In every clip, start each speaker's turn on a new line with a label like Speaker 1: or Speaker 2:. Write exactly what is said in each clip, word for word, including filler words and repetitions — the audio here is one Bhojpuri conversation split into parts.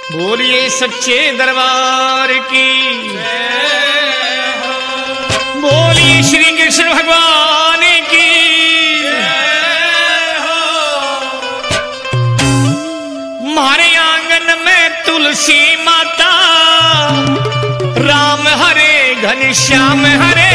Speaker 1: बोलिए सच्चे दरबार की, बोलिए श्री कृष्ण भगवान की। हमारे आंगन में तुलसी माता, राम हरे घनश्याम हरे।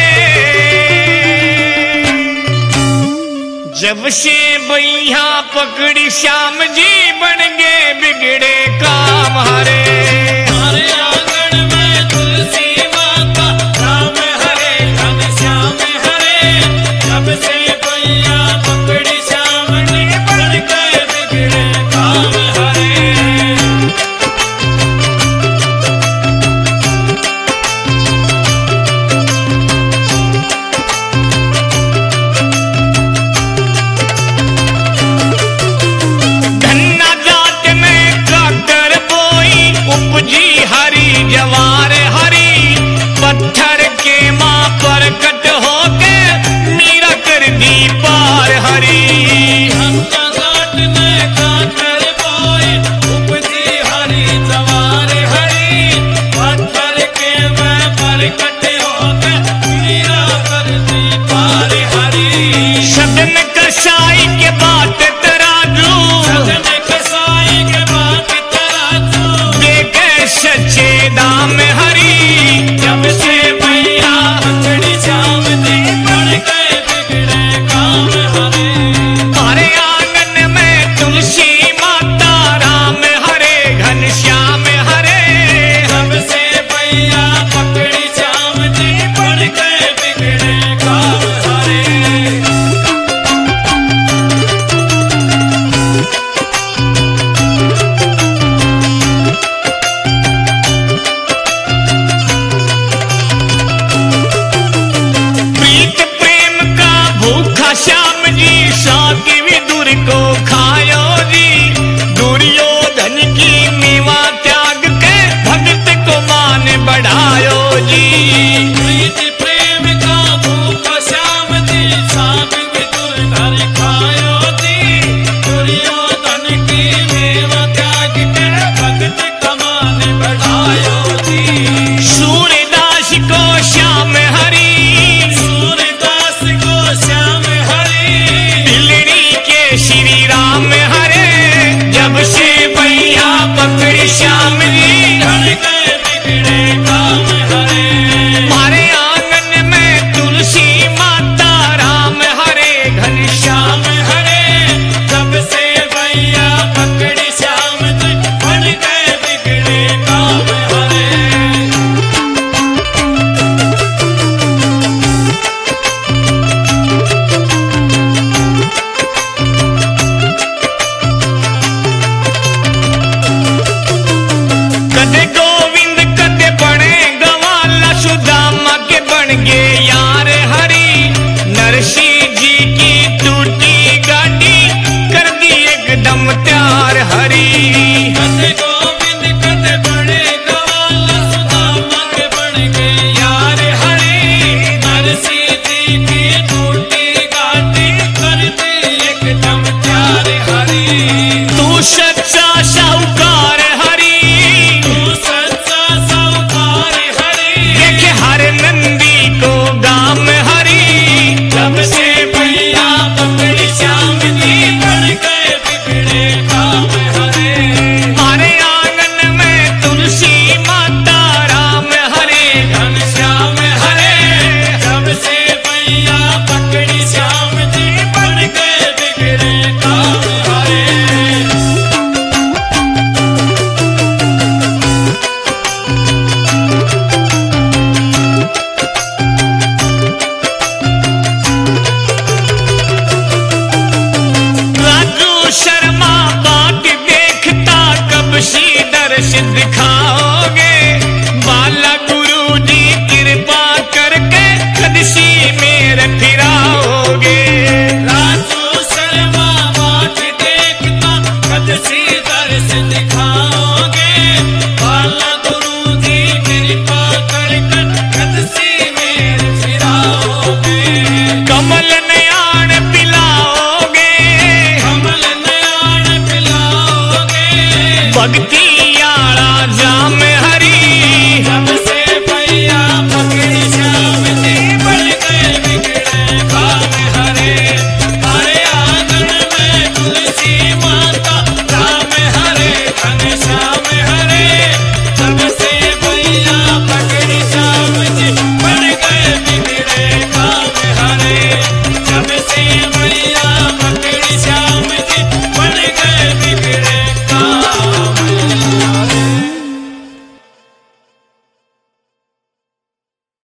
Speaker 1: जब से भैया पकड़ी श्याम जी, बन गए बिगड़े काम हरे।
Speaker 2: हमारे आंगन में तुलसी माता, राम हरे घनश्याम हरे। जब से भैया पकड़ी श्याम जी, बन गए बिगड़े काम हरे।
Speaker 1: उपजी हरी जवार हरी, पत्थर के माँ पर कट होके मीरा कर दी पार हरी।
Speaker 2: घाट में काकर बोई, उपजी हरी जवार हरी। पत्थर के माँ पर कट होके मीरा कर दी पार हरी।
Speaker 1: सदन कसाई के बात तराजू,
Speaker 2: सदन कसाई के बात तराजू।
Speaker 1: सच्चे दाम हरी।
Speaker 2: जब से भैया पकड़ी श्याम जी, बन गए बिगड़े काम हरे।
Speaker 1: हमारे आंगन में तुलसी माता, राम हरे घनश्याम हरे।
Speaker 2: जब से भैया पकड़ी श्याम जी, बन गए बिगड़े काम हरे।
Speaker 1: श्याम जी साकी विदुर को खायो जी, दुर्योधन की मेवा त्याग के भक्त को मान बढ़ायो जी।
Speaker 2: प्रीति प्रेम का भूख श्याम जी, साकी विदुर घर खायो जी। दुर्योधन की मेवा त्याग के भक्त को मान बढ़ायो जी।
Speaker 1: सूरदास को श्याम हरी,
Speaker 2: सूरदास को श्याम
Speaker 1: श्री राम हरे। जब से भैया पकड़ी श्याम जी,
Speaker 2: बन गए बिगड़े काम हरे।
Speaker 1: हमारे आंगन में तुलसी माता, राम हरे घनश्याम
Speaker 2: हरे। जब से भैया पकड़ी श्याम जी, बन गए बिगड़े काम हरे।
Speaker 1: कदे गोविंद कदे बने गवाला, सुदामा के बन गे यार हरी। नरसी जी की टूटी गाड़ी, कर दी एकदम त्यार हरी।
Speaker 2: कदे गोविंद कदे बने गवाला, सुदामा के बन गए यार हरी। नरसी जी की टूटी गाड़ी, कर दी एकदम त्यार हरी।
Speaker 1: तू सच्चा साहूकार हरी,
Speaker 2: तू सच्चा साहूकार हरी।
Speaker 1: देख हर नंदी को गाम हरी।
Speaker 2: जब से भैया पकड़ी श्याम जी, बन गए बिगड़े काम हरे।
Speaker 1: हमारे आंगन में तुलसी माता, राम हरे
Speaker 2: घनश्याम हरे। जब से भैया पकड़ी श्याम जी, बन गए बिगड़े काम हरे।
Speaker 1: राजू शर्मा बाट देखता, कब सी दर्श दिखाओगे। बाला गुरु जी कृपा करके कदसी मेरे फिराओगे।
Speaker 2: राजू शर्मा बाट देखता, कदसी दर्श दिखाओगे। बाला गुरु जी कृपा करके कदसी मेरे फिराओगे।
Speaker 1: कमल नयान पिलाओगे,
Speaker 2: कमल नयान पिलाओगे।
Speaker 1: भक्ति यार राजा में